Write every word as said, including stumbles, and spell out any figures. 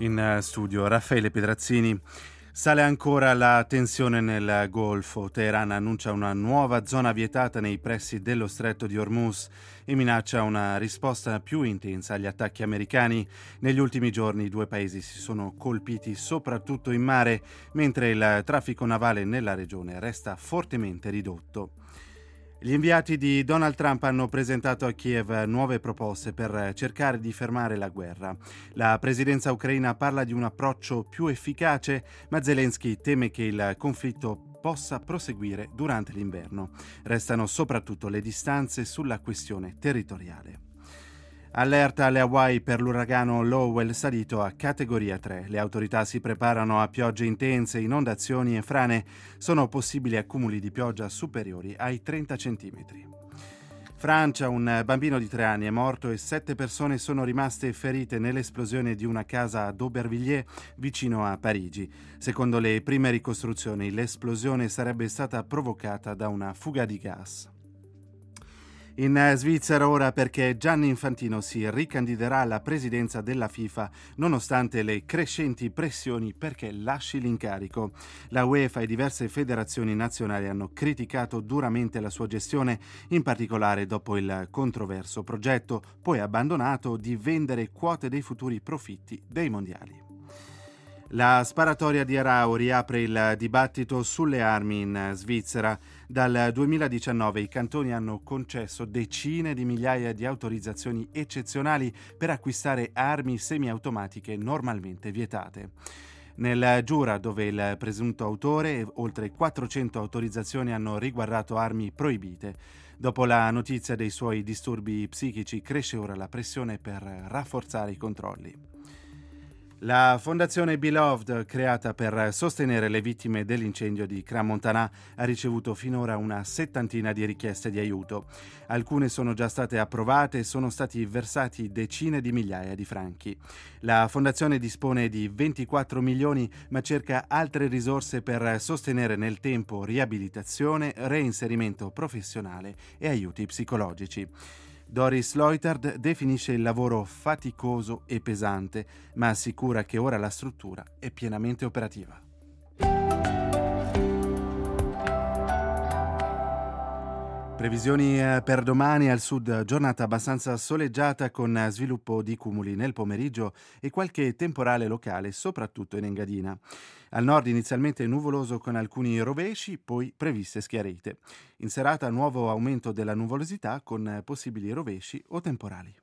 In eh, studio Raffaele Pedrazzini. Sale ancora la tensione nel Golfo. Teheran annuncia una nuova zona vietata nei pressi dello stretto di Hormuz e minaccia una risposta più intensa agli attacchi americani. Negli ultimi giorni i due paesi si sono colpiti soprattutto in mare, mentre il traffico navale nella regione resta fortemente ridotto. Gli inviati di Donald Trump hanno presentato a Kiev nuove proposte per cercare di fermare la guerra. La presidenza ucraina parla di un approccio più efficace, ma Zelensky teme che il conflitto possa proseguire durante l'inverno. Restano soprattutto le distanze sulla questione territoriale. Allerta alle Hawaii per l'uragano Lowell salito a categoria tre. Le autorità si preparano a piogge intense, inondazioni e frane. Sono possibili accumuli di pioggia superiori ai trenta centimetri. Francia, un bambino di tre anni è morto e sette persone sono rimaste ferite nell'esplosione di una casa ad Aubervilliers, vicino a Parigi. Secondo le prime ricostruzioni, l'esplosione sarebbe stata provocata da una fuga di gas. In Svizzera ora perché Gianni Infantino si ricandiderà alla presidenza della FIFA nonostante le crescenti pressioni perché lasci l'incarico. La UEFA e diverse federazioni nazionali hanno criticato duramente la sua gestione, in particolare dopo il controverso progetto, poi abbandonato, di vendere quote dei futuri profitti dei mondiali. La sparatoria di Arao riapre il dibattito sulle armi in Svizzera. Dal duemiladiciannove i cantoni hanno concesso decine di migliaia di autorizzazioni eccezionali per acquistare armi semiautomatiche normalmente vietate. Nel Giura, dove il presunto autore, oltre quattrocento autorizzazioni hanno riguardato armi proibite. Dopo la notizia dei suoi disturbi psichici cresce ora la pressione per rafforzare i controlli. La fondazione Beloved, creata per sostenere le vittime dell'incendio di Crans-Montana, ha ricevuto finora una settantina di richieste di aiuto. Alcune sono già state approvate e sono stati versati decine di migliaia di franchi. La fondazione dispone di ventiquattro milioni, ma cerca altre risorse per sostenere nel tempo riabilitazione, reinserimento professionale e aiuti psicologici. Doris Leutert definisce il lavoro faticoso e pesante, ma assicura che ora la struttura è pienamente operativa. Previsioni per domani: al sud giornata abbastanza soleggiata con sviluppo di cumuli nel pomeriggio e qualche temporale locale, soprattutto in Engadina. Al nord inizialmente nuvoloso con alcuni rovesci, poi previste schiarite. In serata nuovo aumento della nuvolosità con possibili rovesci o temporali.